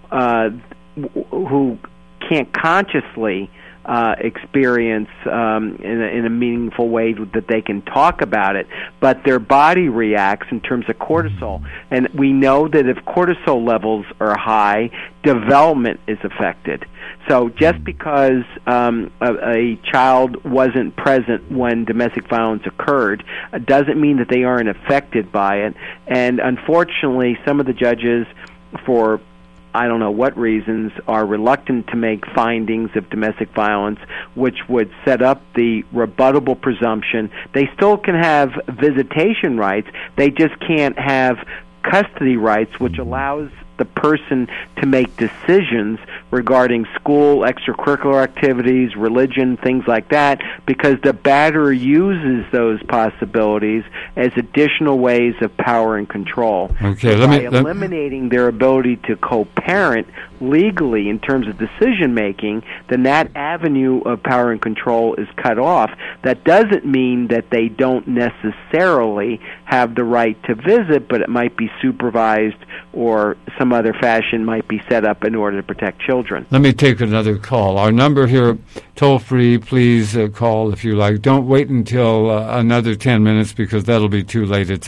D: who can't consciously experience in a meaningful way that they can talk about it, but their body reacts in terms of cortisol. And we know that if cortisol levels are high, development is affected. So just because a child wasn't present when domestic violence occurred doesn't mean that they aren't affected by it. And unfortunately, some of the judges, for I don't know what reasons, are reluctant to make findings of domestic violence, which would set up the rebuttable presumption. They still can have visitation rights. They just can't have custody rights, which allows the person to make decisions regarding school, extracurricular activities, religion, things like that, because the batterer uses those possibilities as additional ways of power and control.
B: Okay,
D: so by eliminating their ability to co-parent legally in terms of decision making, then that avenue of power and control is cut off. That doesn't mean that they don't necessarily have the right to visit, but it might be supervised or some other fashion might be set up in order to protect children.
B: Let me take another call. Our number here, toll free, please call if you like. Don't wait until another 10 minutes because that'll be too late. It's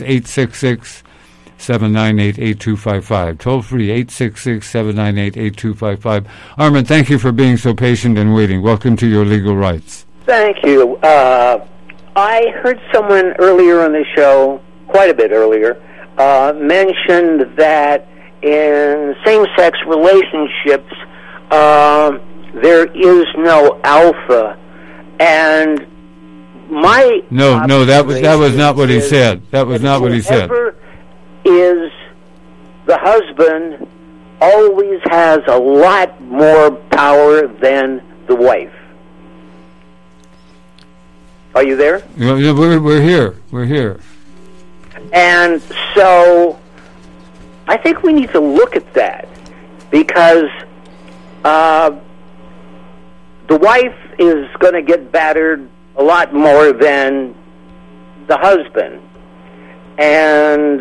B: 866-798-8255. Toll free, 866-798-8255. Armin, thank you for being so patient and waiting. Welcome to Your Legal Rights.
G: Thank you. I heard someone earlier on the show, quite a bit earlier, mentioned that in same-sex relationships, there is no alpha, and my
B: no, that was not what he said. That was not what he said.
G: Is the husband always has a lot more power than the wife? Are you there?
B: We're here. We're here.
G: And so I think we need to look at that because the wife is going to get battered a lot more than the husband. And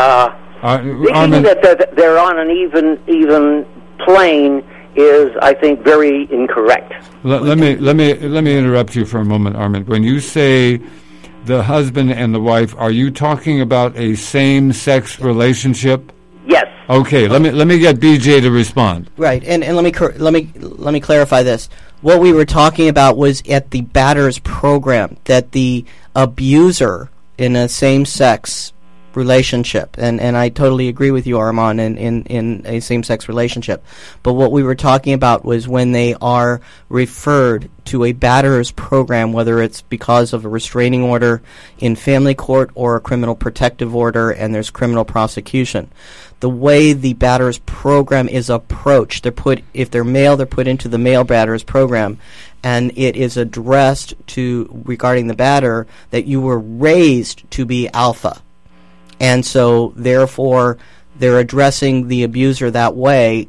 G: thinking that they're on an even plane is, I think, very incorrect.
B: Let me interrupt you for a moment, Armin. When you say the husband and the wife, are you talking about a same-sex relationship?
G: Yes.
B: Okay. Let me get BJ to respond.
E: Right, and let me clarify this. What we were talking about was at the batter's program that the abuser in a same-sex relationship, and I totally agree with you, Armand, in a same-sex relationship. But what we were talking about was when they are referred to a batterer's program, whether it's because of a restraining order in family court or a criminal protective order, and there's criminal prosecution. The way the batterer's program is approached, if they're male, they're put into the male batterer's program, and it is addressed to regarding the batterer that you were raised to be alpha. And so, therefore, they're addressing the abuser that way.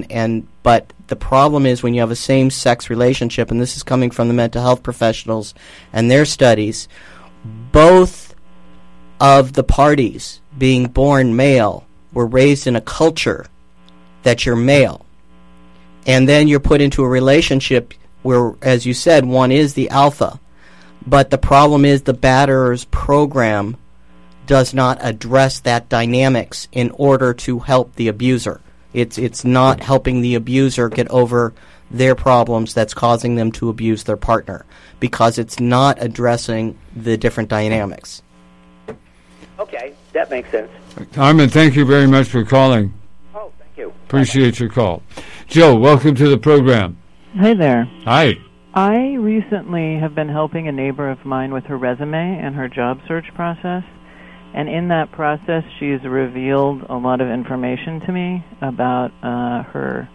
E: But the problem is when you have a same-sex relationship, and this is coming from the mental health professionals and their studies, both of the parties being born male were raised in a culture that you're male. And then you're put into a relationship where, as you said, one is the alpha. But the problem is the batterer's program does not address that dynamics in order to help the abuser. It's not helping the abuser get over their problems that's causing them to abuse their partner because it's not addressing the different dynamics.
G: Okay, that makes sense.
B: Armin, thank you very much for calling.
G: Oh, thank you.
B: Appreciate your call. Joe, welcome to the program.
H: Hi there.
B: Hi.
H: I recently have been helping a neighbor of mine with her resume and her job search process. And in that process, she's revealed a lot of information to me about her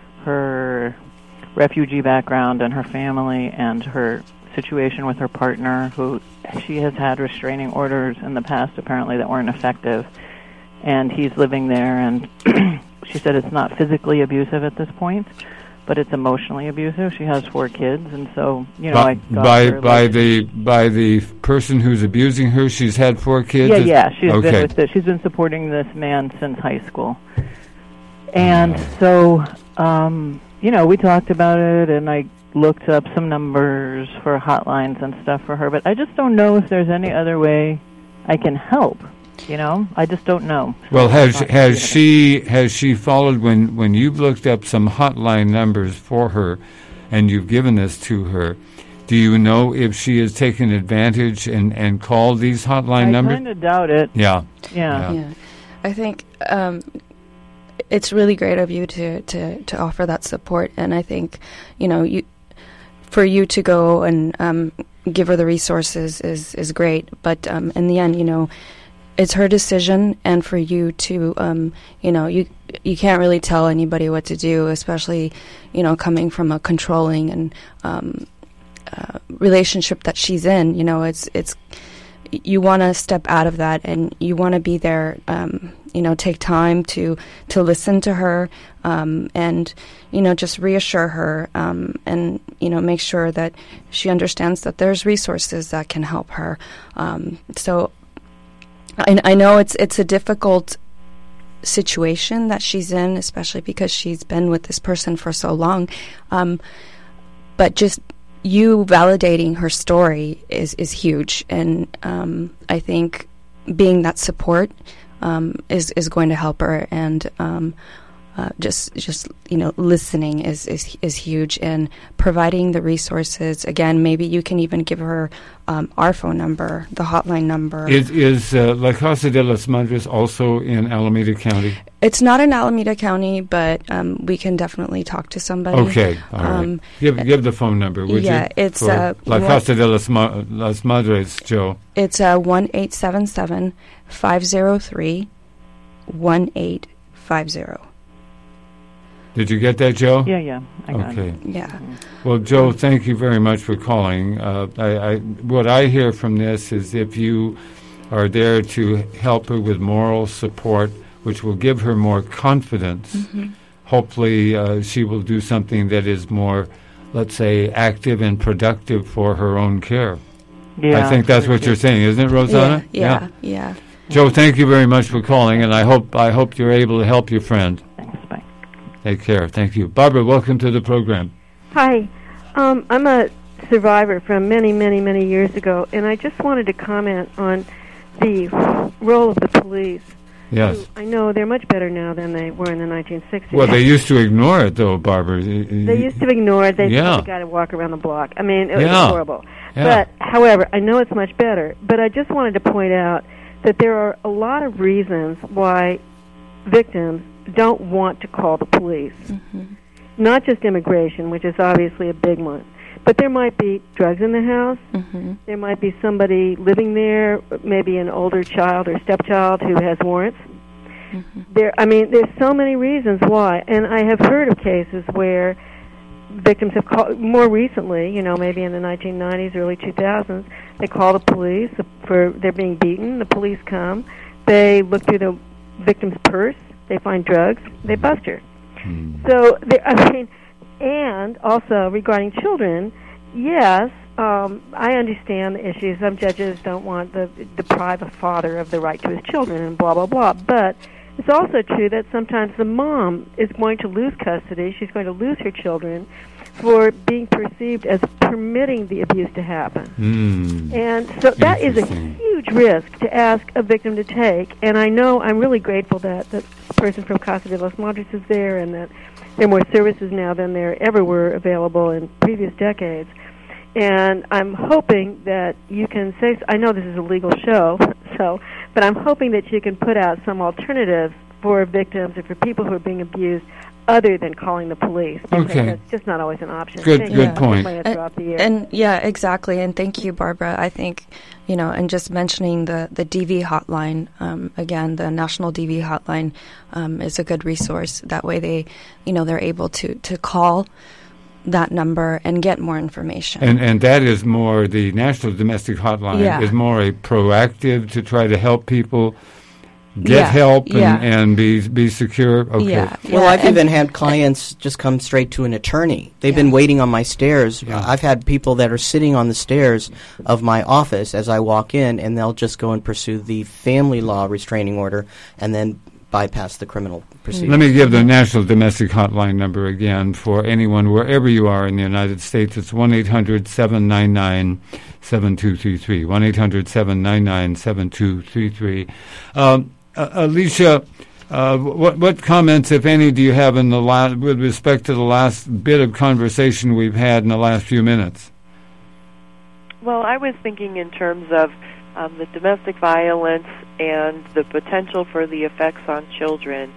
H: refugee background and her family and her situation with her partner, who she has had restraining orders in the past, apparently, that weren't effective. And he's living there, and she said it's not physically abusive at this point, but it's emotionally abusive. She has 4 kids, and so, I got
B: by the person who's abusing her, she's had 4 kids?
H: Yeah, she's been supporting this man since high school. And so, we talked about it, and I looked up some numbers for hotlines and stuff for her, but I just don't know if there's any other way I can help. I just don't know.
B: Well, has she followed when you've looked up some hotline numbers for her, and you've given this to her? Do you know if she has taken advantage and called these hotline numbers?
H: I kind of doubt it.
B: Yeah.
A: I think it's really great of you to offer that support. And I think, for you to go and give her the resources is great. But in the end, it's her decision, and for you to, you can't really tell anybody what to do, especially, coming from a controlling and relationship that she's in. It's you want to step out of that, and you want to be there. Take time to listen to her, and just reassure her, and make sure that she understands that there's resources that can help her. So I know it's a difficult situation that she's in, especially because she's been with this person for so long. But just you validating her story is huge, and I think being that support is going to help her, and just listening is huge, and providing the resources. Again, maybe you can even give her our phone number, the hotline number.
B: Is La Casa de las Madres also in Alameda County?
A: It's not in Alameda County, but we can definitely talk to somebody.
B: Okay, all right. Give the phone number, would you?
A: Yeah, it's
B: La Casa de las Madres, Joe.
A: It's 1-877-503-1850.
B: Did you get that, Joe?
H: Yeah, I got it.
A: Yeah.
B: Well, Joe, thank you very much for calling. What I hear from this is if you are there to help her with moral support, which will give her more confidence, hopefully she will do something that is more, let's say, active and productive for her own care.
H: Yeah,
B: I think that's what you're saying, isn't it, Rosanna?
A: Yeah.
B: Joe, thank you very much for calling, and I hope you're able to help your friend.
H: Thanks, bye.
B: Take care. Thank you. Barbara, welcome to the program.
I: Hi. I'm a survivor from many, many, many years ago, and I just wanted to comment on the role of the police.
B: Yes.
I: I know they're much better now than they were in the 1960s.
B: Well, they used to ignore it, though, Barbara.
I: They used to ignore it. They told the guy to walk around the block. I mean, it was horrible.
B: Yeah.
I: But, however, I know it's much better. But I just wanted to point out that there are a lot of reasons why victims don't want to call the police. Not just immigration, which is obviously a big one. But there might be drugs in the house. There might be somebody living there, maybe an older child or stepchild who has warrants. There's so many reasons why. And I have heard of cases where victims have called, more recently, maybe in the 1990s, early 2000s, they call the police for they're being beaten. The police come. They look through the victim's purse. They find drugs. They bust her. So, and also regarding children, yes, I understand the issues. Some judges don't want to deprive a father of the right to his children and blah, blah, blah. But it's also true that sometimes the mom is going to lose custody. She's going to lose her children for being perceived as permitting the abuse to happen. And so that is a huge risk to ask a victim to take. And I know I'm really grateful that the person from Casa de las Madres is there, and that there are more services now than there ever were available in previous decades. And I'm hoping that you can say, I know this is a legal show, but I'm hoping that you can put out some alternatives for victims or for people who are being abused other than calling the police.
B: Okay.
I: That's just not always an option.
B: Good point.
A: And exactly. And thank you, Barbara. I think, and just mentioning the DV hotline, again, the National DV hotline is a good resource. That way they're able to call that number and get more information.
B: And that is more, the National Domestic Hotline is more a proactive to try to help people get help and be secure. Okay.
E: Well, I've even had clients just come straight to an attorney. They've been waiting on my stairs. I've had people that are sitting on the stairs of my office as I walk in, and they'll just go and pursue the family law restraining order and then bypass the criminal proceedings.
B: Let me give the National Domestic Hotline number again for anyone wherever you are in the United States. It's 1-800-799-7233. 1-800-799-7233. Alicia, what comments, if any, do you have in with respect to the last bit of conversation we've had in the last few minutes?
C: Well, I was thinking in terms of the domestic violence and the potential for the effects on children.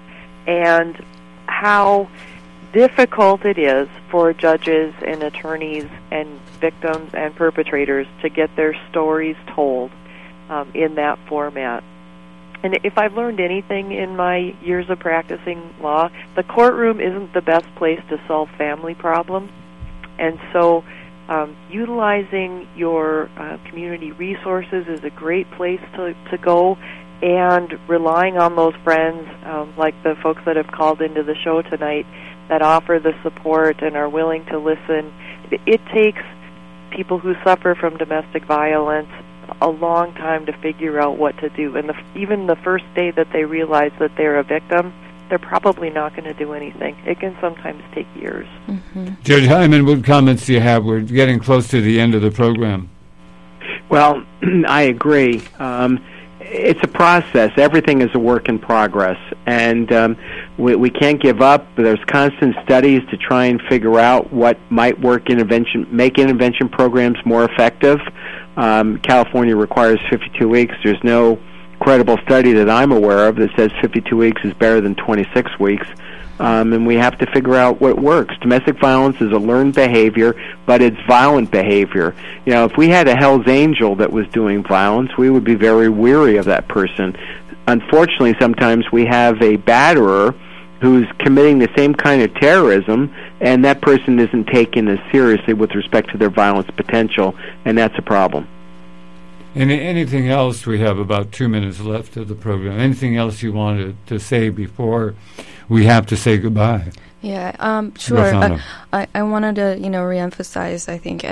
C: and how difficult it is for judges and attorneys and victims and perpetrators to get their stories told in that format. And if I've learned anything in my years of practicing law, the courtroom isn't the best place to solve family problems. And so utilizing your community resources is a great place to go, and relying on those friends, like the folks that have called into the show tonight, that offer the support and are willing to listen. It takes people who suffer from domestic violence a long time to figure out what to do. And even the first day that they realize that they're a victim, they're probably not going to do anything. It can sometimes take years.
B: Mm-hmm. Judge Hyman, what comments do you have? We're getting close to the end of the program.
D: Well, I agree. It's a process. Everything is a work in progress, and we can't give up. There's constant studies to try and figure out what might make intervention programs more effective. California requires 52 weeks. There's no credible study that I'm aware of that says 52 weeks is better than 26 weeks. And we have to figure out what works. Domestic violence is a learned behavior, but it's violent behavior. You know, if we had a Hell's Angel that was doing violence, we would be very weary of that person. Unfortunately, sometimes we have a batterer who's committing the same kind of terrorism, and that person isn't taken as seriously with respect to their violence potential, and that's a problem.
B: And anything else? We have about 2 minutes left of the program. Anything else you wanted to say before we have to say goodbye?
A: Yeah, sure. I wanted to, reemphasize, I think,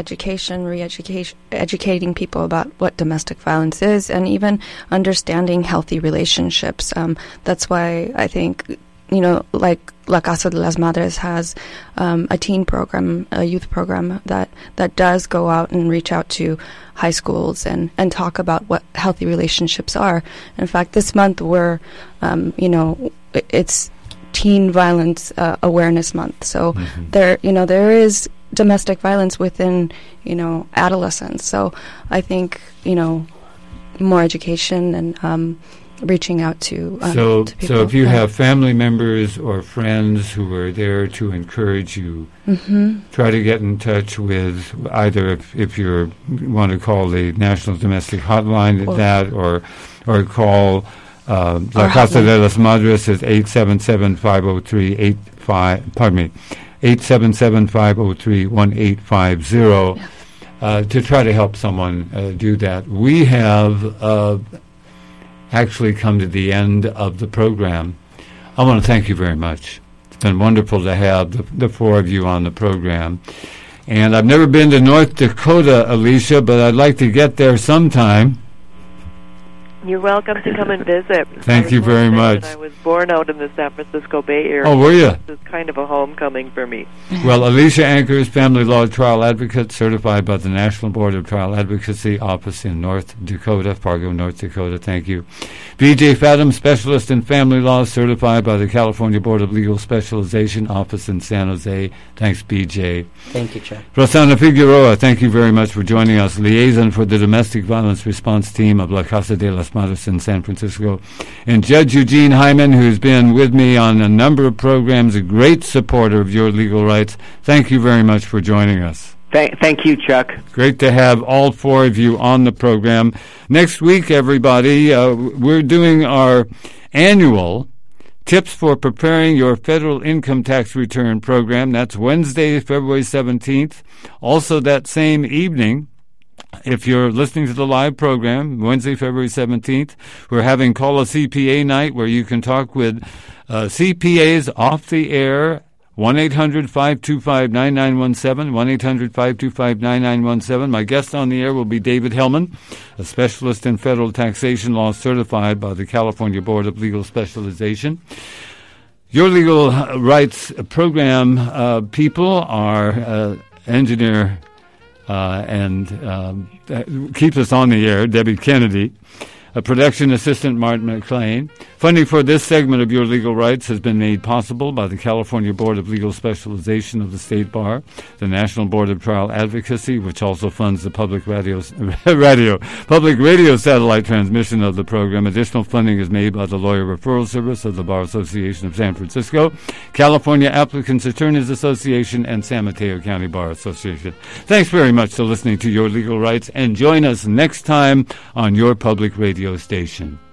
A: educating people about what domestic violence is, and even understanding healthy relationships. That's why I think, like La Casa de las Madres has a teen program, a youth program that does go out and reach out to high schools and talk about what healthy relationships are. In fact, this month we're, it's Teen Violence Awareness Month. So there is domestic violence within, adolescence. So I think, more education and reaching out to people.
B: So if you have family members or friends who are there to encourage you, try to get in touch with either if you want to call the National Domestic Hotline or call La Casa de las Madres is 877-503-1850 to try to help someone do that. We have actually come to the end of the program. I want to thank you very much. It's been wonderful to have the four of you on the program. And I've never been to North Dakota, Alicia, but I'd like to get there sometime.
C: You're welcome to come and visit.
B: Thank you very much.
C: I was born out in the San Francisco Bay Area.
B: Oh, were you?
C: This is kind of a homecoming for me.
B: Well, Alicia Ankers, family law trial advocate, certified by the National Board of Trial Advocacy Office in North Dakota, Fargo, North Dakota. Thank you. B.J. Fathom, specialist in family law, certified by the California Board of Legal Specialization Office in San Jose. Thanks, B.J.
E: Thank you, Chuck.
B: Rossana Figueroa, thank you very much for joining us. Liaison for the Domestic Violence Response Team of La Casa de las Madres in San Francisco. And Judge Eugene Hyman, who's been with me on a number of programs, a great supporter of your legal rights. Thank you very much for joining us.
D: Thank you, Chuck.
B: Great to have all four of you on the program. Next week, everybody, we're doing our annual Tips for Preparing Your Federal Income Tax Return program. That's Wednesday, February 17th. Also that same evening, if you're listening to the live program, Wednesday, February 17th, we're having Call a CPA night where you can talk with CPAs off the air. 1-800-525-9917, 1-800-525-9917. My guest on the air will be David Hellman, a specialist in federal taxation law certified by the California Board of Legal Specialization. Your Legal Rights program people are engineer and keeps us on the air, Debbie Kennedy. Production assistant Martin McLean. Funding for this segment of Your Legal Rights has been made possible by the California Board of Legal Specialization of the State Bar, the National Board of Trial Advocacy, which also funds the public radio satellite transmission of the program. Additional funding is made by the Lawyer Referral Service of the Bar Association of San Francisco, California Applicants Attorneys Association, and San Mateo County Bar Association. Thanks very much for listening to Your Legal Rights, and join us next time on your public radio station.